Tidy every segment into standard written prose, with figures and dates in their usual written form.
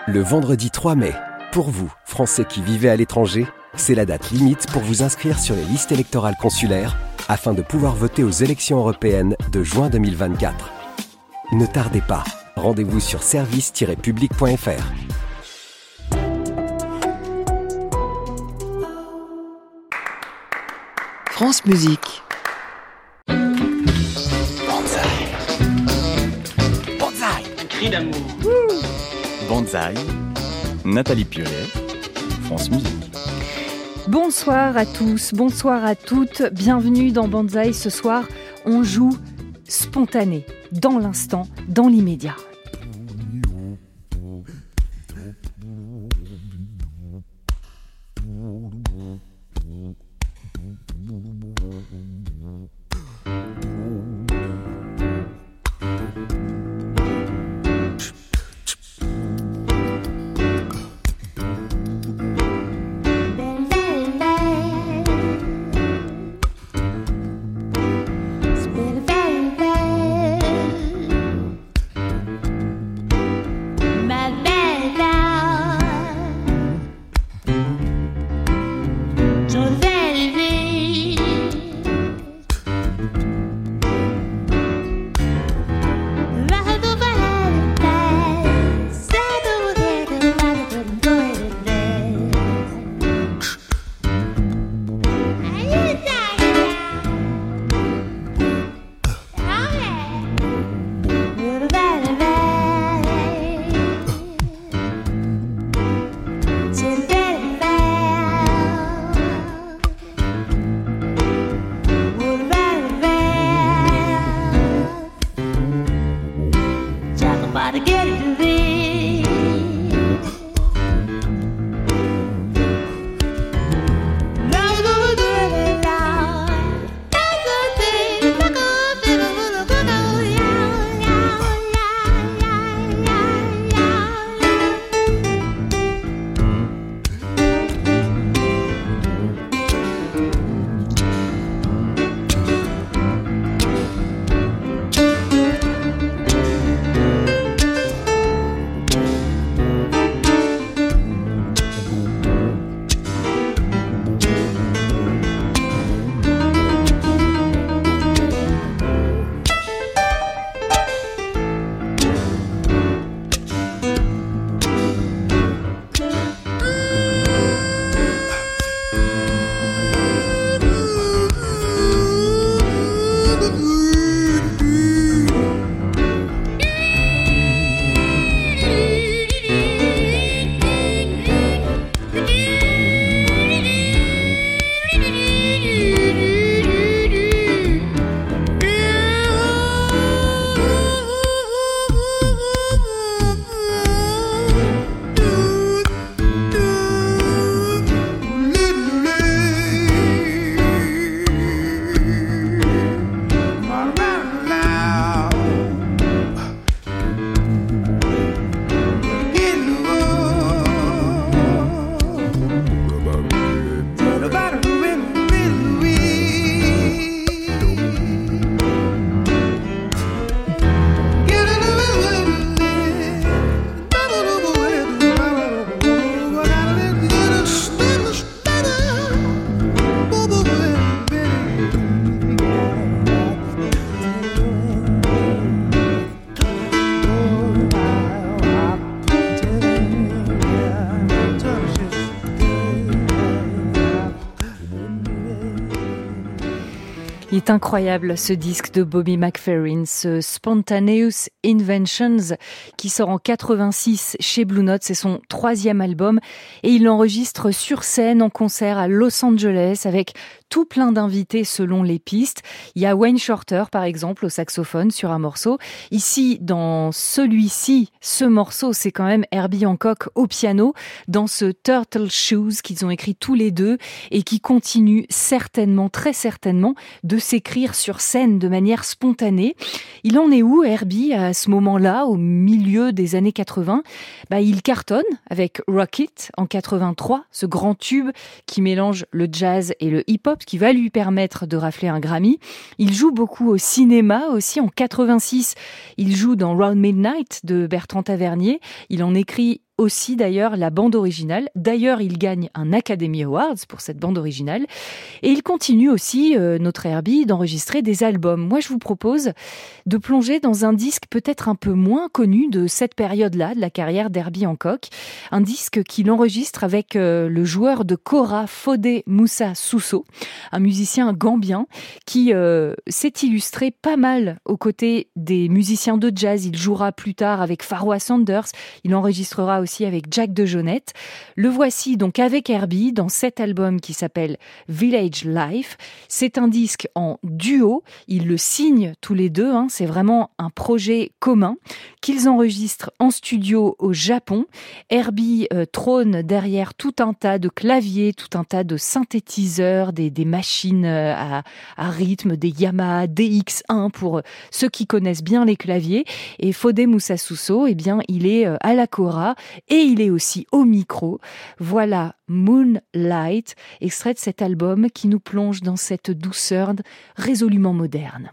Le vendredi 3 mai, pour vous, Français qui vivez à l'étranger, c'est la date limite pour vous inscrire sur les listes électorales consulaires afin de pouvoir voter aux élections européennes de juin 2024. Ne tardez pas, rendez-vous sur service-public.fr. France Musique. Cri d'amour. Banzai, Nathalie Piolet, France Musique. Bonsoir à tous, bonsoir à toutes, bienvenue dans Banzai. Ce soir, on joue spontané, dans l'instant, dans l'immédiat. Il est incroyable ce disque de Bobby McFerrin, ce Spontaneous Inventions qui sort en 86 chez Blue Note. C'est son 3e album et il l'enregistre sur scène en concert à Los Angeles avec tout plein d'invités selon les pistes. Il y a Wayne Shorter par exemple au saxophone sur un morceau. Ici dans celui-ci, ce morceau c'est quand même Herbie Hancock au piano dans ce Turtle Shoes qu'ils ont écrit tous les deux et qui continue certainement, très certainement de s'écrire sur scène de manière spontanée. Il en est où Herbie à ce moment-là, au milieu des années 80 ? Il cartonne avec Rocket en 83, ce grand tube qui mélange le jazz et le hip-hop qui va lui permettre de rafler un Grammy. Il joue beaucoup au cinéma aussi. En 86, il joue dans Round Midnight de Bertrand Tavernier. Il en écrit aussi d'ailleurs la bande originale. D'ailleurs, il gagne un Academy Awards pour cette bande originale. Et il continue aussi, notre Herbie, d'enregistrer des albums. Moi, je vous propose de plonger dans un disque peut-être un peu moins connu de cette période-là, de la carrière d'Herbie Hancock. Un disque qu'il enregistre avec le joueur de kora Fodé Moussa Sousso, un musicien gambien qui s'est illustré pas mal aux côtés des musiciens de jazz. Il jouera plus tard avec Pharoah Sanders, il enregistrera aussi avec Jack DeJohnette. Le voici donc avec Herbie dans cet album qui s'appelle Village Life. C'est un disque en duo, ils le signent tous les deux, c'est vraiment un projet commun qu'ils enregistrent en studio au Japon. Herbie trône derrière tout un tas de claviers, tout un tas de synthétiseurs, des machines à rythme, des Yamaha DX1 pour ceux qui connaissent bien les claviers. Et Fodé Moussa Sousso, il est à la kora et il est aussi au micro. Voilà Moonlight, extrait de cet album qui nous plonge dans cette douceur résolument moderne.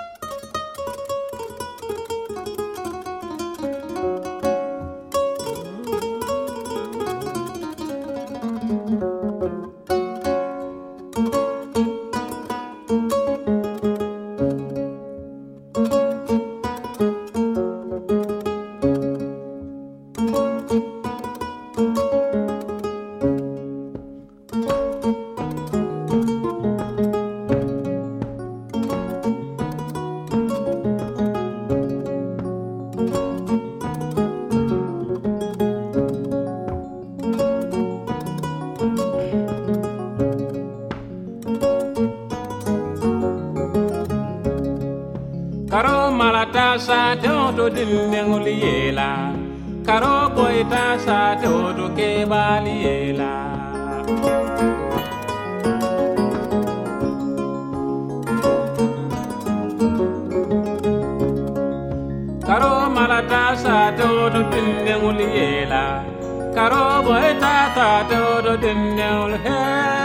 Karo malata sa teoto dindenguli yela, karo boita sa teoto kebali yela. Karo malata sa teoto dindenguli yela, karo boita sa teoto dindenguli yela.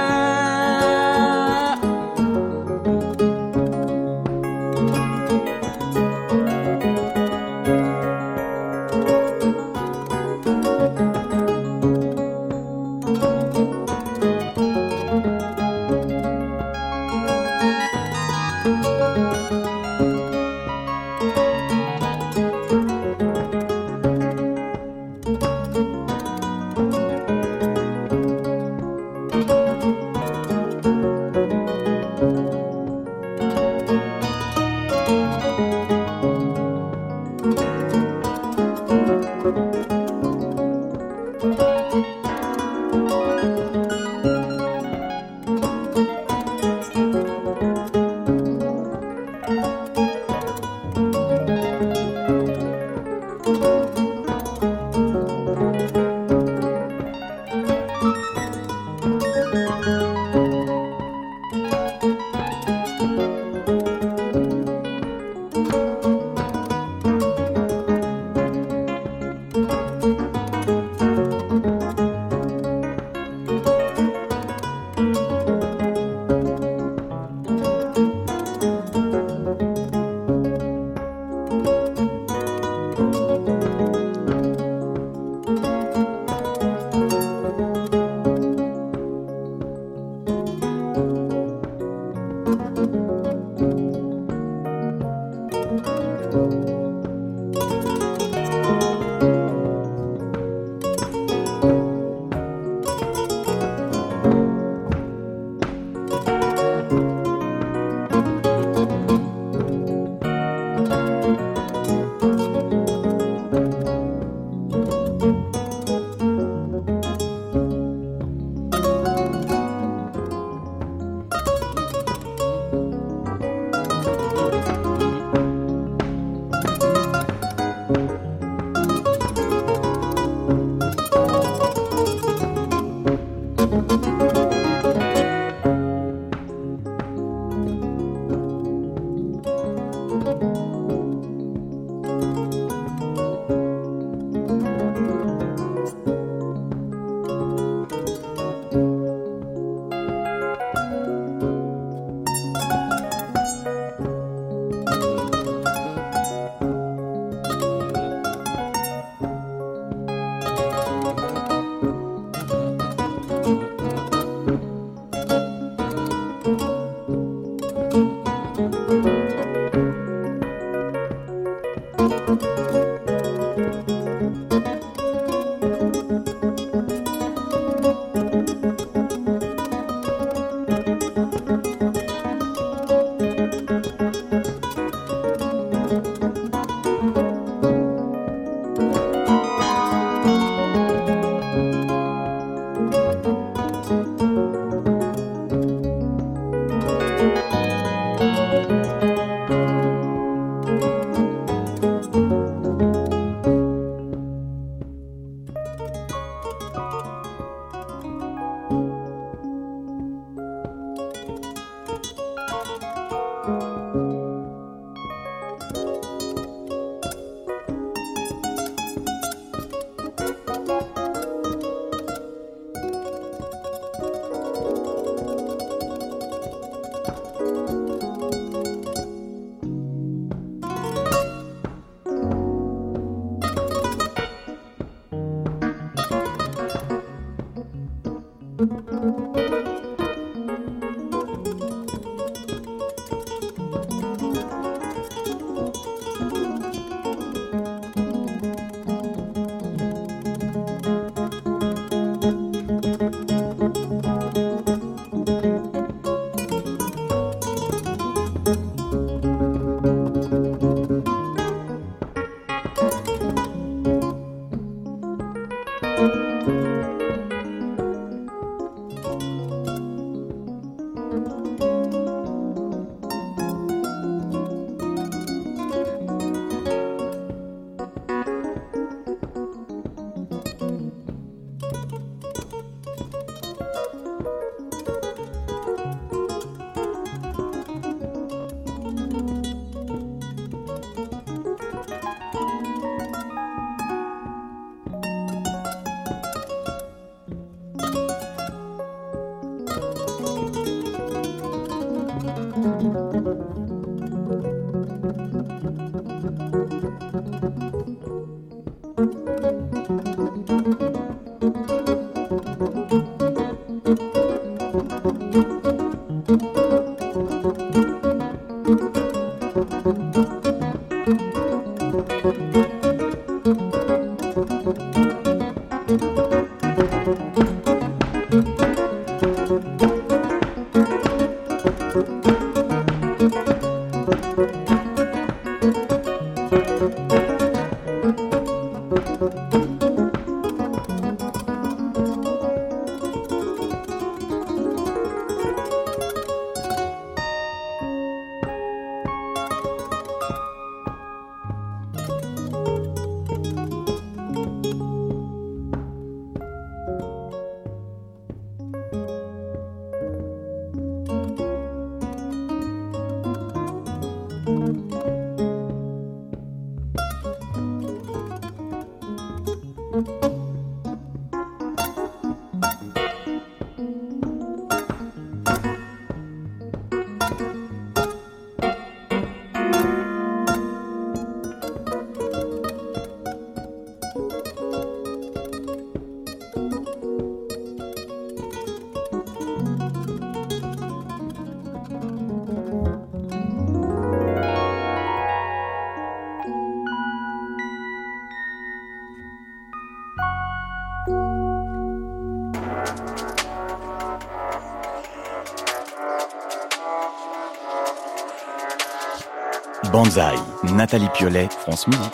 Banzai, Nathalie Piollet, France Musique.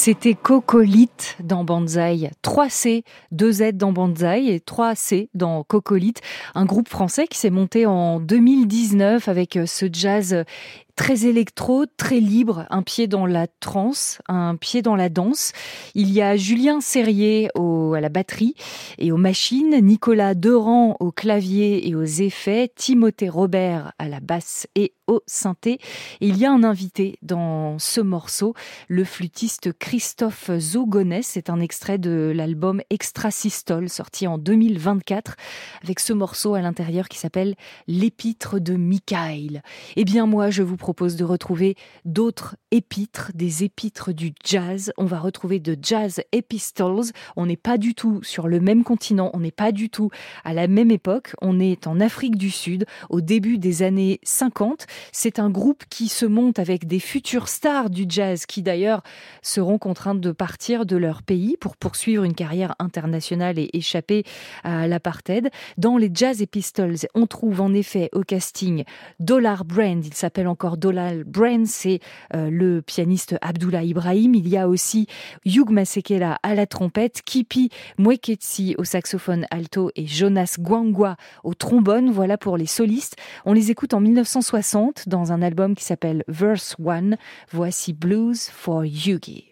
C'était Cocolite dans Banzai. 3 C, 2 Z dans Banzai et 3 C dans Cocolite. Un groupe français qui s'est monté en 2019 avec ce jazz très électro, très libre, un pied dans la trance, un pied dans la danse. Il y a Julien Serrier à la batterie et aux machines, Nicolas Deran au clavier et aux effets, Timothée Robert à la basse et au synthé. Et il y a un invité dans ce morceau, le flûtiste Christophe Zogonès. C'est un extrait de l'album Extrasystole, sorti en 2024, avec ce morceau à l'intérieur qui s'appelle L'épître de Michael. Eh bien moi, je vous propose de retrouver d'autres épîtres, des épîtres du jazz. On va retrouver de Jazz Epistles. On n'est pas du tout sur le même continent, on n'est pas du tout à la même époque. On est en Afrique du Sud, au début des années 50. C'est un groupe qui se monte avec des futures stars du jazz qui d'ailleurs seront contraintes de partir de leur pays pour poursuivre une carrière internationale et échapper à l'apartheid. Dans les Jazz Epistles, on trouve en effet au casting Dollar Brand. Il s'appelle encore Dollar Brand, c'est le pianiste Abdullah Ibrahim. Il y a aussi Hugh Masekela à la trompette, Kipi Mweketsi au saxophone alto et Jonas Gwangwa au trombone. Voilà pour les solistes. On les écoute en 1960 dans un album qui s'appelle Verse 1. Voici Blues for Yugi.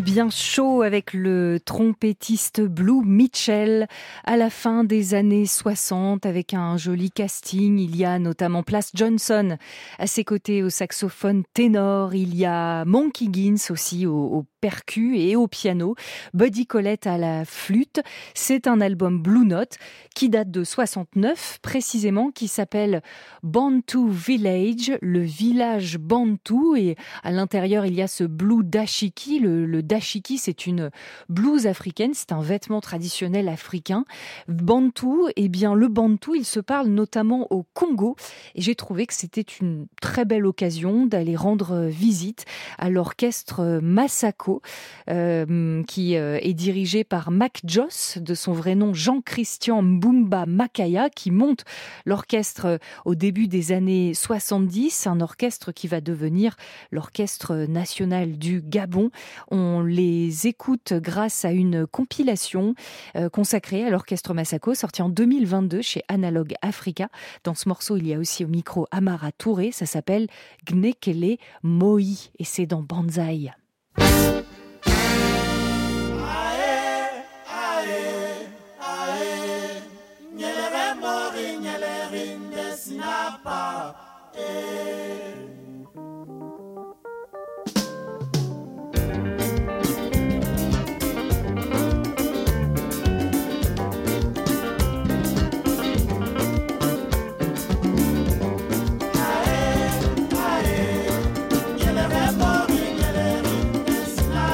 bien chaud avec le trompettiste Blue Mitchell à la fin des années 60 avec un joli casting. Il y a notamment Plas Johnson à ses côtés au saxophone ténor. Il y a Monkey Gins aussi au percu et au piano. Buddy Collette à la flûte. C'est un album Blue Note qui date de 69 précisément, qui s'appelle Bantu Village, le village Bantu, et à l'intérieur il y a ce blue dashiki. Le dashiki, c'est une blouse africaine, c'est un vêtement traditionnel africain. Bantu, eh bien le Bantu, il se parle notamment au Congo, et j'ai trouvé que c'était une très belle occasion d'aller rendre visite à l'orchestre Masako, qui est dirigé par Mac Joss, de son vrai nom Jean-Christian Mbumba Makaya, qui monte l'orchestre au début des années 70, un orchestre qui va devenir l'orchestre national du Gabon. On les écoute grâce à une compilation consacrée à l'orchestre Masako, sortie en 2022 chez Analog Africa. Dans ce morceau, il y a aussi au micro Amara Touré, ça s'appelle Gnekele Moi, et c'est dans Banzai. Sinapa.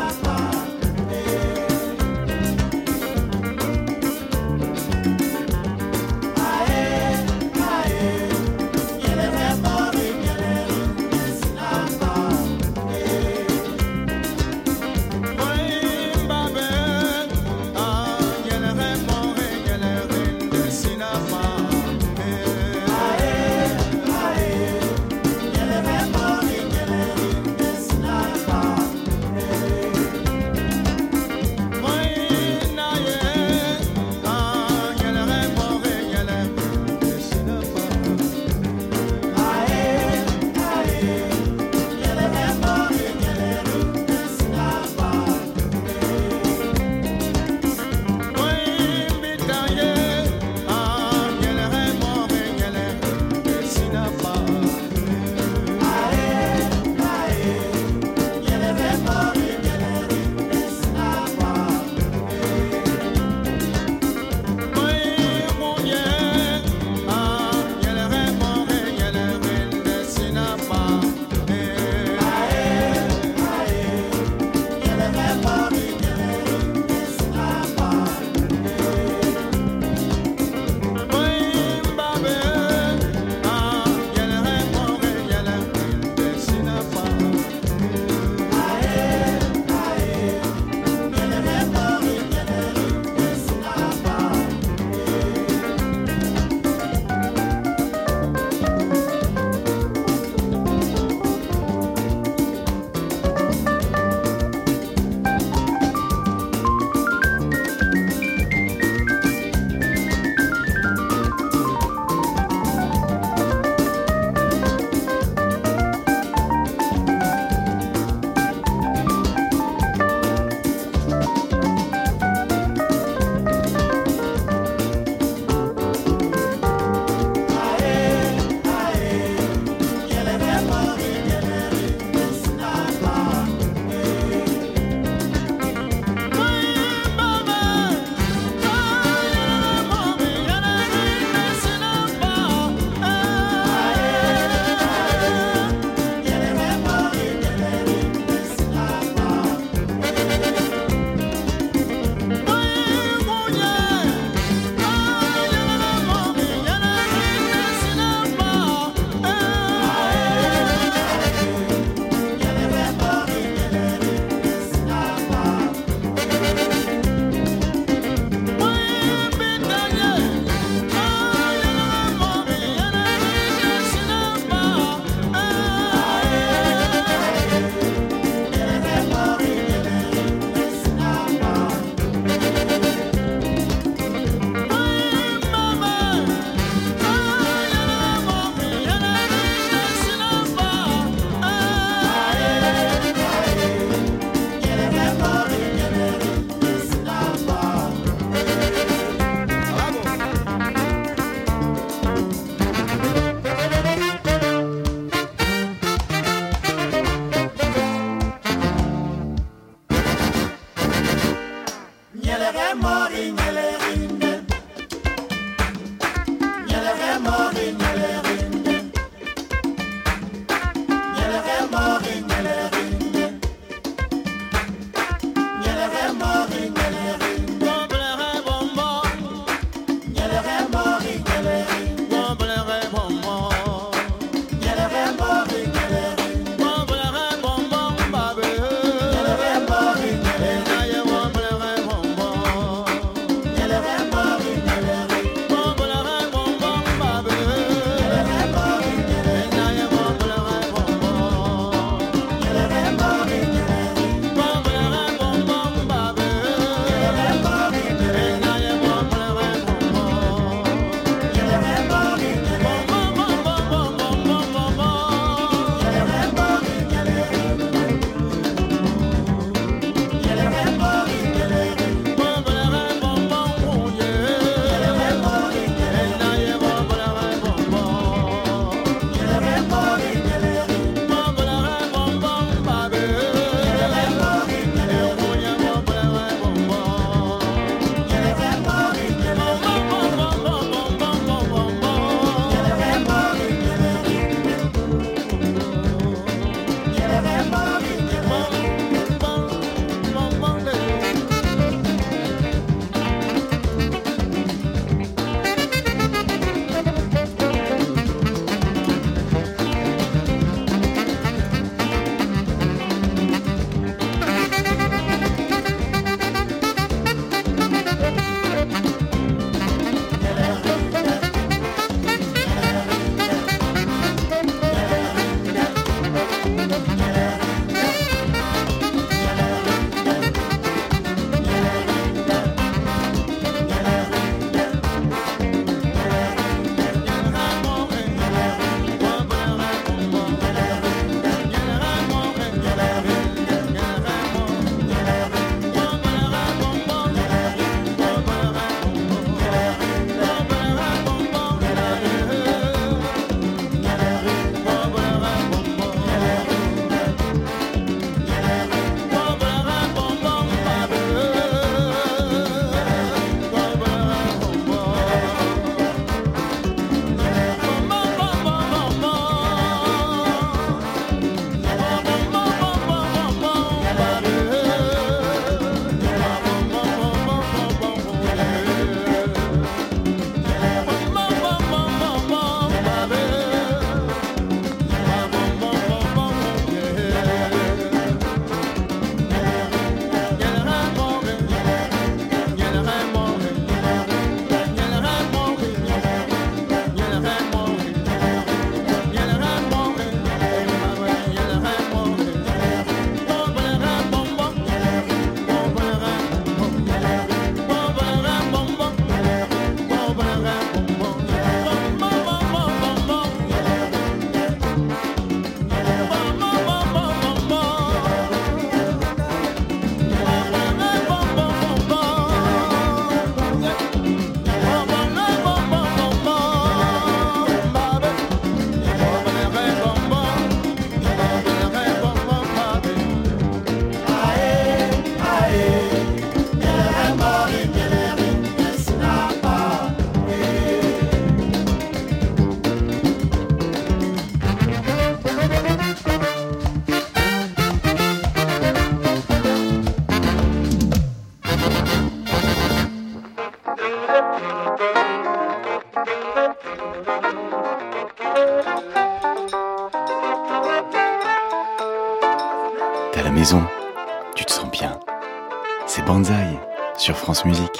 maison, tu te sens bien. C'est Banzai sur France Musique.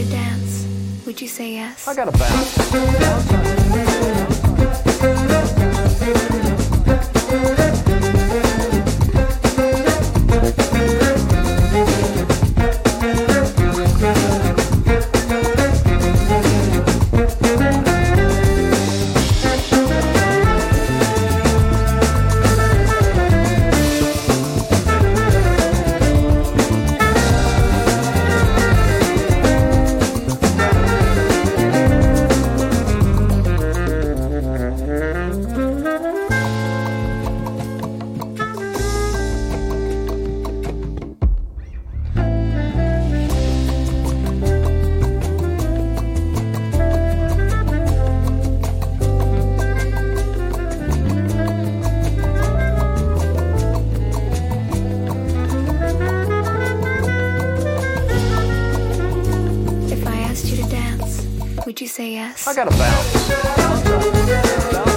to dance, would you say yes? I gotta bounce. Would you say yes? I gotta bounce.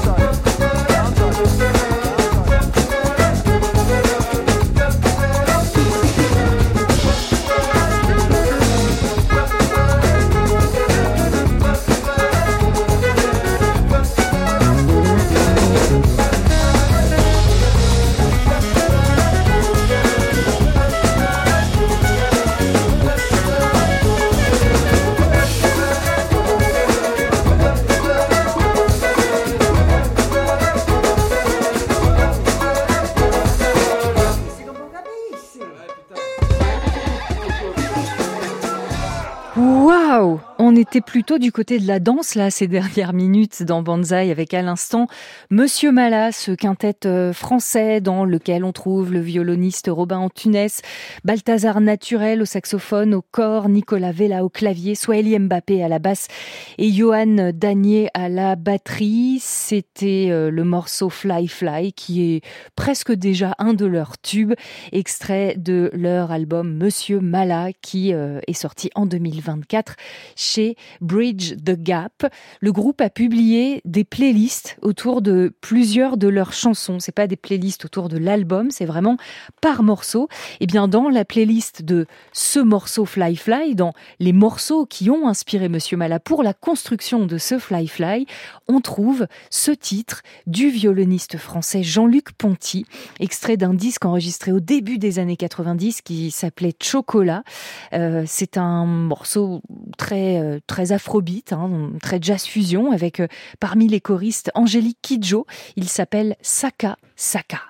Waouh! On était plutôt du côté de la danse, là, ces dernières minutes dans Banzai, avec à l'instant Monsieur Mala, ce quintet français dans lequel on trouve le violoniste Robin Antunes, Balthazar Naturel au saxophone, au cor, Nicolas Vella au clavier, Swahili Mbappé à la basse et Johan Danier à la batterie. C'était le morceau Fly Fly, qui est presque déjà un de leurs tubes, extrait de leur album Monsieur Mala, qui est sorti en 2024 chez Bridge the Gap. Le groupe a publié des playlists autour de plusieurs de leurs chansons. C'est pas des playlists autour de l'album, c'est vraiment par morceau. Et bien dans la playlist de ce morceau Fly Fly, dans les morceaux qui ont inspiré Monsieur Mala pour la construction de ce Fly Fly, on trouve ce titre du violoniste français Jean-Luc Ponty, extrait d'un disque enregistré au début des années 90 qui s'appelait Chocolat. C'est un morceau très afrobeat, très jazz fusion, avec parmi les choristes Angélique Kidjo. Il s'appelle Saka Saka.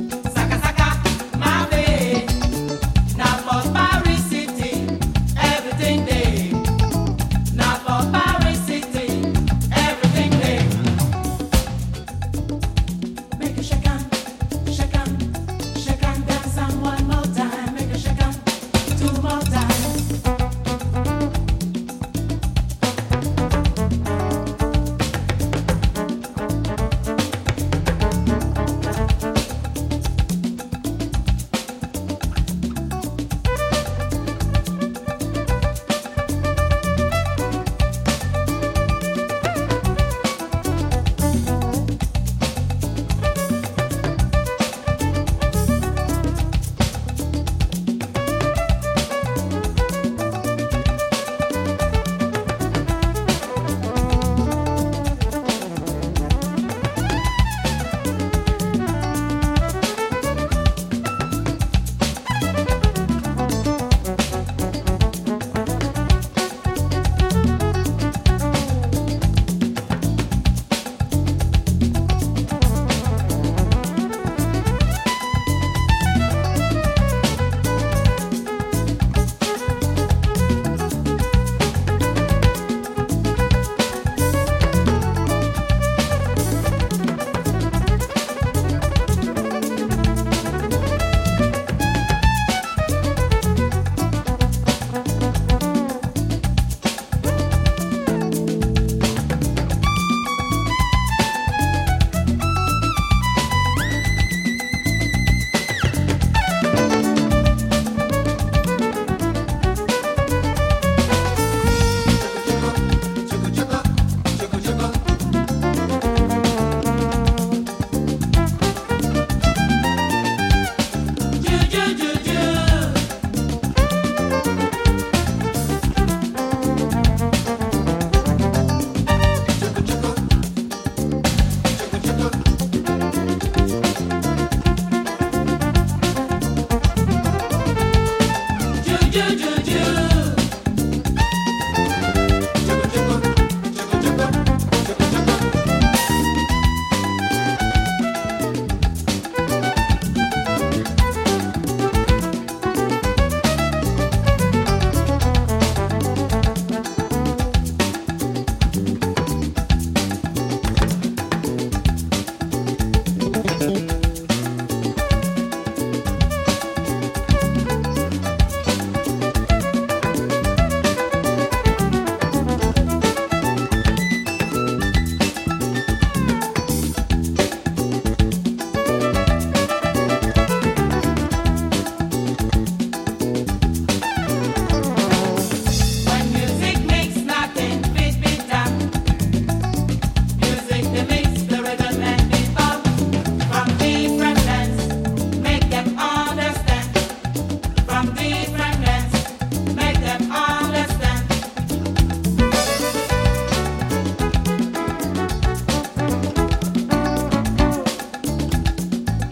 Everything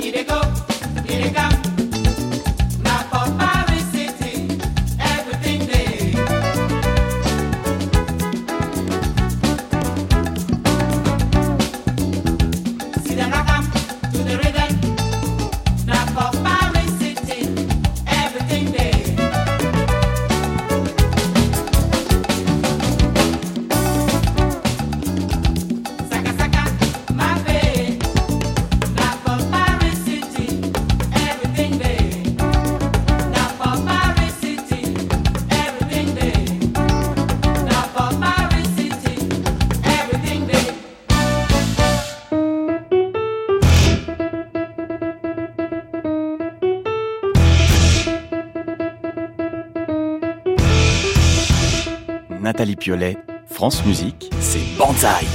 Nathalie Piolet, France Musique, c'est Banzai.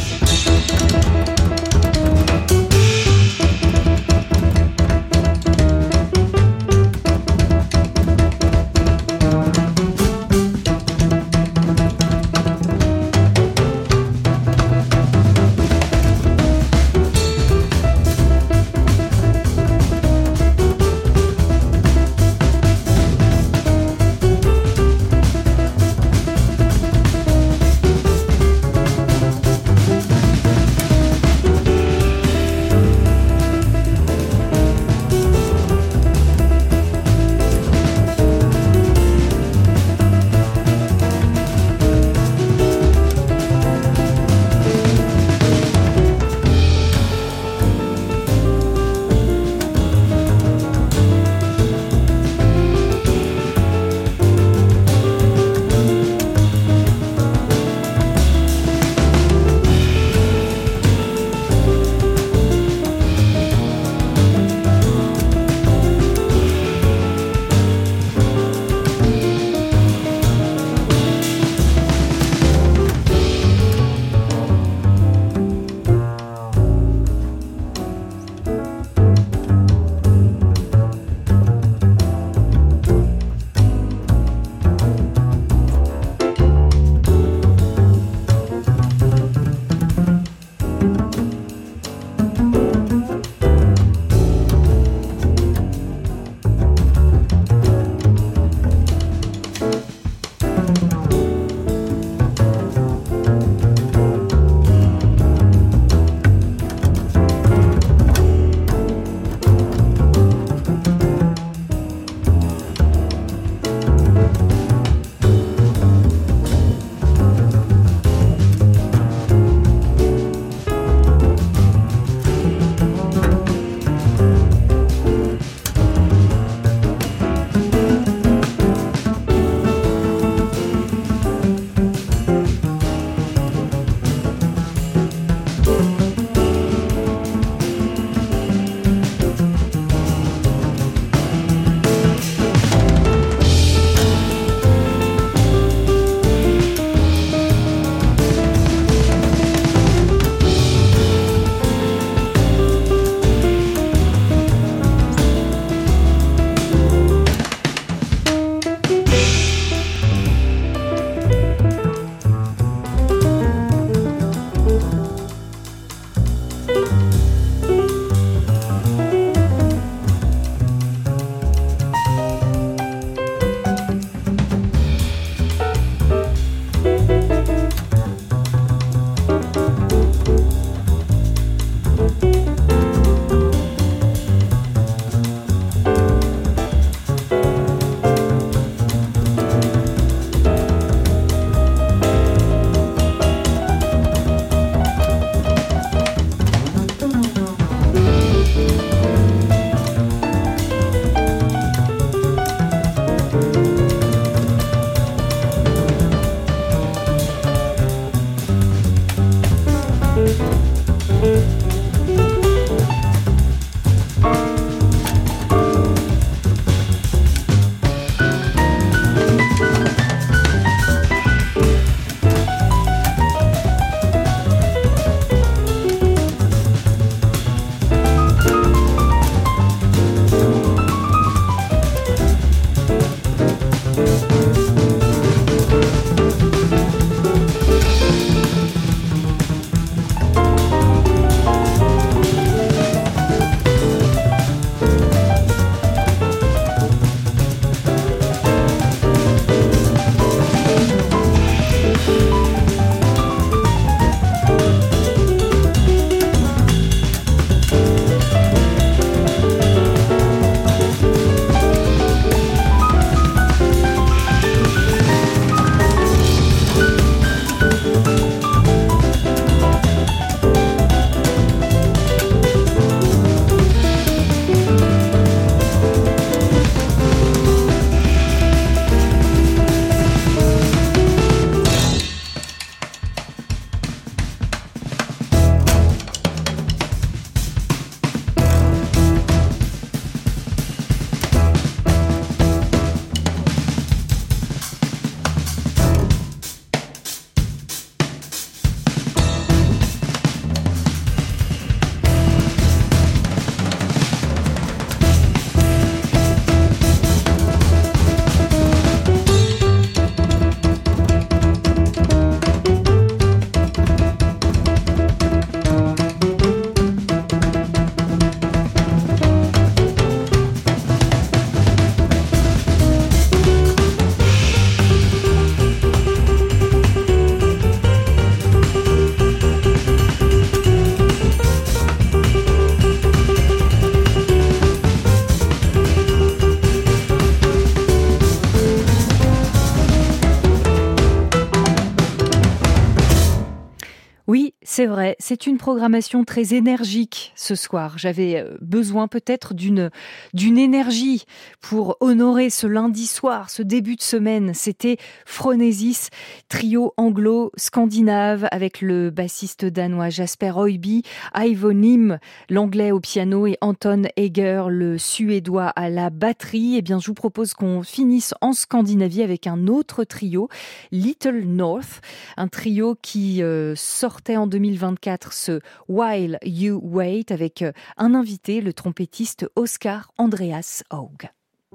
C'est vrai, c'est une programmation très énergique ce soir. J'avais besoin peut-être d'une énergie pour honorer ce lundi soir, ce début de semaine. C'était Phronesis, trio anglo-scandinave avec le bassiste danois Jasper Højby, Ivo Nim, l'anglais au piano et Anton Eger, le suédois à la batterie. Eh bien, je vous propose qu'on finisse en Scandinavie avec un autre trio, Little North, un trio qui sortait en 2024 ce While You Wait avec un invité, le trompettiste Oscar Andreas Haug.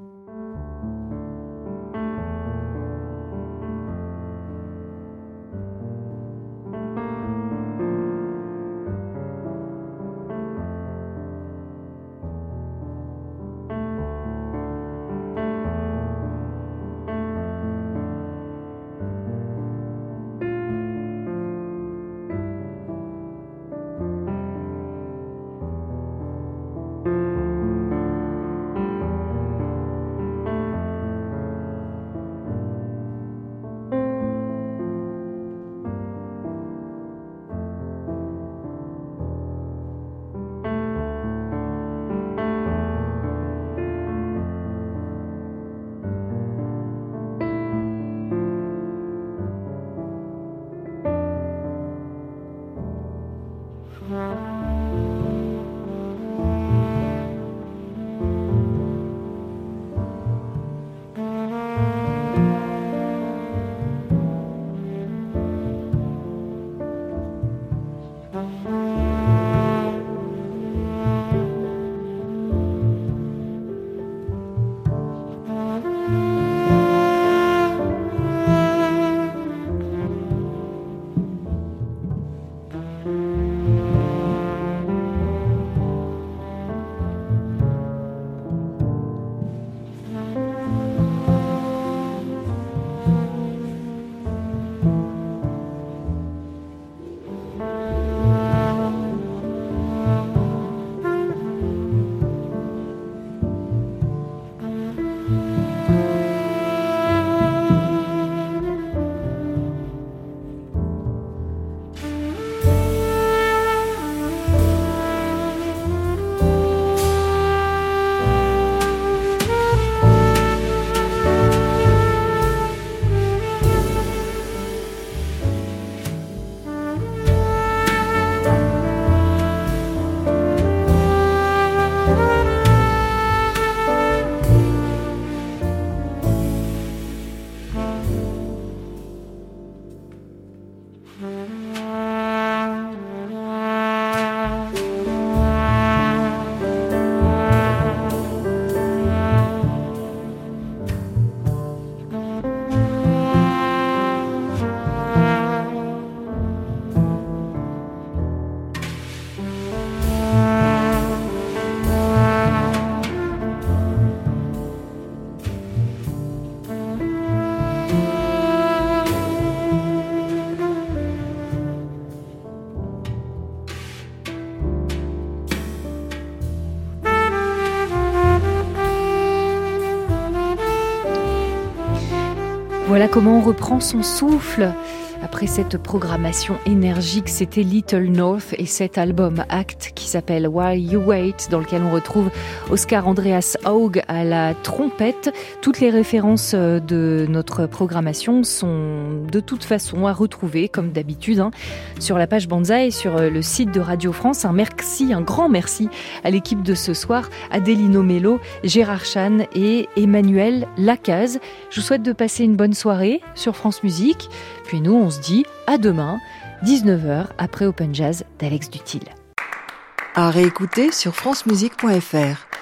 Voilà comment on reprend son souffle. Après cette programmation énergique, c'était Little North et cet album Act qui s'appelle While You Wait, dans lequel on retrouve Oscar Andreas Haug à la trompette. Toutes les références de notre programmation sont de toute façon à retrouver, comme d'habitude, sur la page Banzai, sur le site de Radio France. Un grand merci à l'équipe de ce soir, Adélino Mello, Gérard Chan et Emmanuel Lacaze. Je vous souhaite de passer une bonne soirée sur France Musique. Puis nous, on se dit à demain, 19h, après Open Jazz d'Alex Dutil. À réécouter sur francemusique.fr.